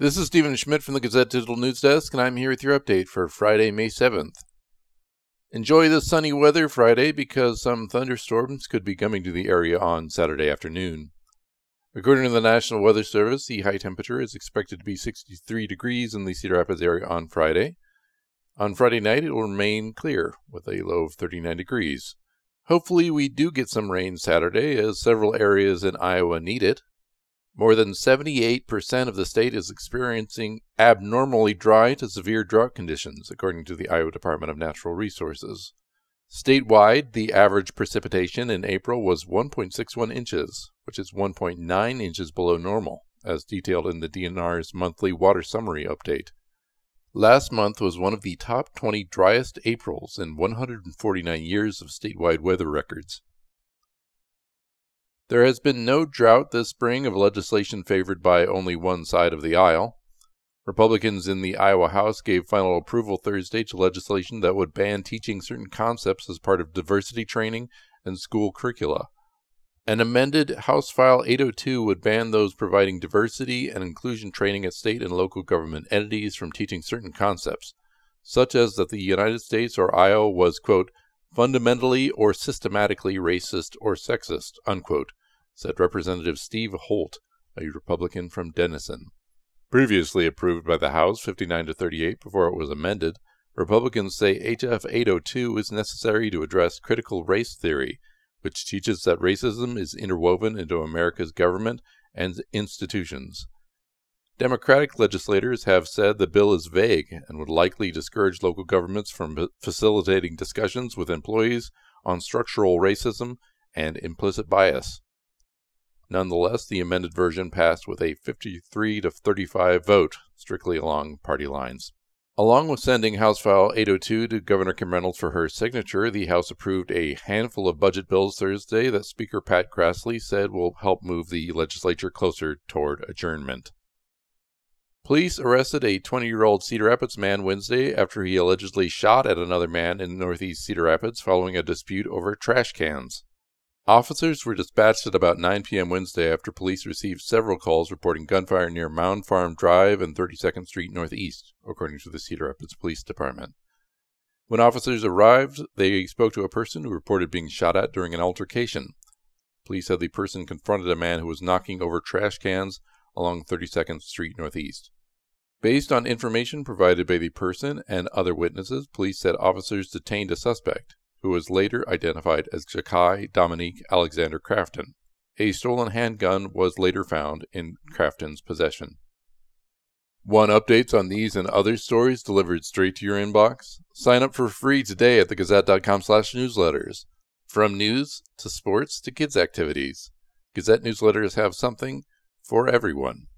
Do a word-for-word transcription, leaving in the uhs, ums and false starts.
This is Stephen Schmidt from the Gazette Digital News Desk, and I'm here with your update for Friday, May seventh. Enjoy the sunny weather Friday because some thunderstorms could be coming to the area on Saturday afternoon. According to the National Weather Service, the high temperature is expected to be sixty-three degrees in the Cedar Rapids area on Friday. On Friday night, it will remain clear with a low of thirty-nine degrees. Hopefully, we do get some rain Saturday, as several areas in Iowa need it. More than seventy-eight percent of the state is experiencing abnormally dry to severe drought conditions, according to the Iowa Department of Natural Resources. Statewide, the average precipitation in April was one point six one inches, which is one point nine inches below normal, as detailed in the D N R's monthly water summary update. Last month was one of the top twenty driest Aprils in one hundred forty-nine years of statewide weather records. There has been no drought this spring of legislation favored by only one side of the aisle. Republicans in the Iowa House gave final approval Thursday to legislation that would ban teaching certain concepts as part of diversity training and school curricula. An amended House File eight oh two would ban those providing diversity and inclusion training at state and local government entities from teaching certain concepts, such as that the United States or Iowa was, quote, fundamentally or systematically racist or sexist, unquote, said Representative Steve Holt, a Republican from Denison. Previously approved by the House fifty-nine to thirty-eight before it was amended, Republicans say H F eight oh two is necessary to address critical race theory, which teaches that racism is interwoven into America's government and institutions. Democratic legislators have said the bill is vague and would likely discourage local governments from facilitating discussions with employees on structural racism and implicit bias. Nonetheless, the amended version passed with a fifty-three to thirty-five vote, strictly along party lines. Along with sending House File eight oh two to Governor Kim Reynolds for her signature, the House approved a handful of budget bills Thursday that Speaker Pat Grassley said will help move the legislature closer toward adjournment. Police arrested a twenty-year-old Cedar Rapids man Wednesday after he allegedly shot at another man in northeast Cedar Rapids following a dispute over trash cans. Officers were dispatched at about nine p.m. Wednesday after police received several calls reporting gunfire near Mound Farm Drive and thirty-second Street Northeast, according to the Cedar Rapids Police Department. When officers arrived, they spoke to a person who reported being shot at during an altercation. Police said the person confronted a man who was knocking over trash cans along thirty-second Street Northeast. Based on information provided by the person and other witnesses, police said officers detained a suspect, who was later identified as Jakai Dominique Alexander Crafton. A stolen handgun was later found in Crafton's possession. Want updates on these and other stories delivered straight to your inbox? Sign up for free today at thegazette.com slash newsletters. From news to sports to kids' activities, Gazette newsletters have something for everyone.